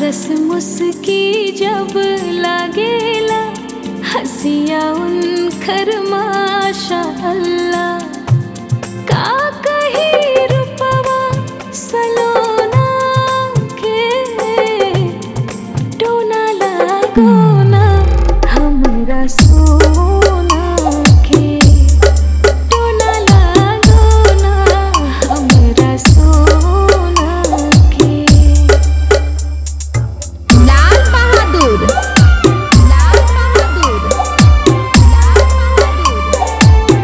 हंसस मुस्की जब लागेला हसिया उनकर माशा अल्लाह। का कही रूपवा सलोना के टोना लागो ना हमरा सोना के टोना लागो ना हमरा सोना के। लाल बहादुर, लाल बहादुर, लाल बहादुर,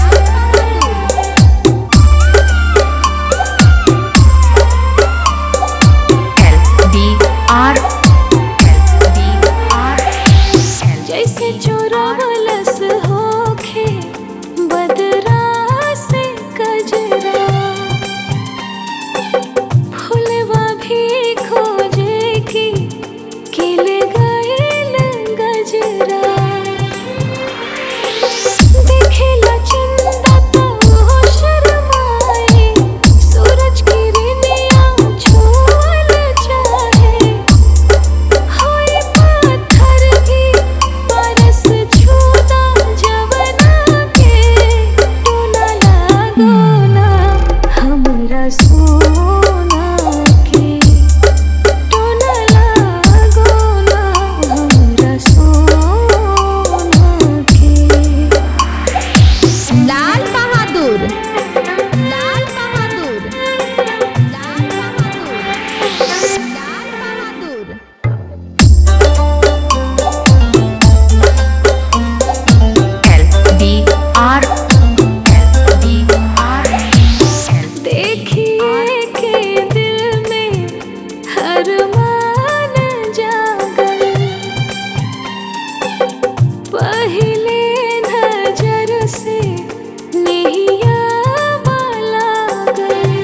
लाल बहादुर। जैसे चोरवलस होखे बदरा से कजरा, फुलवा भी खोजे की खिल गइल गजरा। देखेला चंदा तो शर्माए, सूरज की रिनिया छुअल चाहे। होई पत्थर भी बरस छूदा जवना के टोना लागो ना हमरा सोना के टोना लागो ना हमरा सोना के। लाल बहादुर, लाल बहादुर, लाल बहादुर, लाल बहादुर। देखिए के दिल में अरमान जागल, पहले नजर से नैया लागल।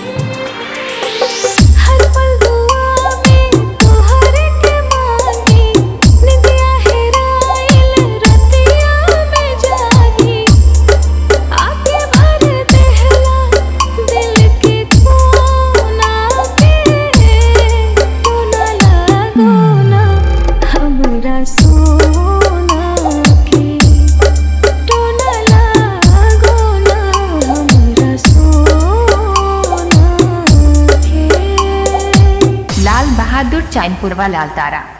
हर पल दुआ में तोहरे के मांगी, निंदिया हेराइल रतिया में जागी। आके भर देहला दिल के कोना पे टोना लागो ना हमरा सोना के टोना लागो ना हमरा सोना के। लाल बहादुर, चैनपुरवा लाल तारा।